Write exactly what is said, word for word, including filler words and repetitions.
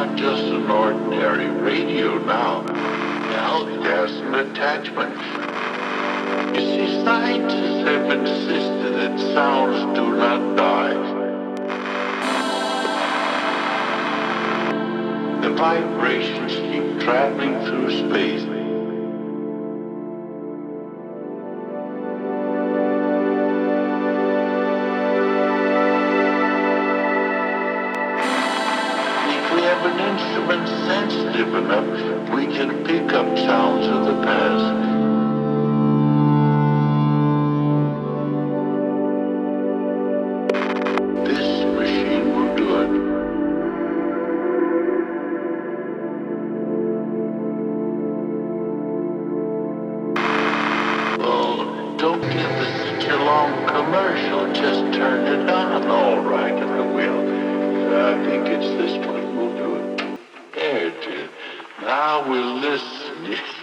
not just an ordinary radio now. Now it has an attachment. You see, scientists have insisted that sounds do not die. The vibrations keep traveling through space. If we have an instrument sensitive enough, we can pick up sounds of the past. This machine will do it. Oh, don't give us such a long commercial. Just turn it on. All right, if it will. I think it's this one. We'll do it. There it is. Now we'll listen.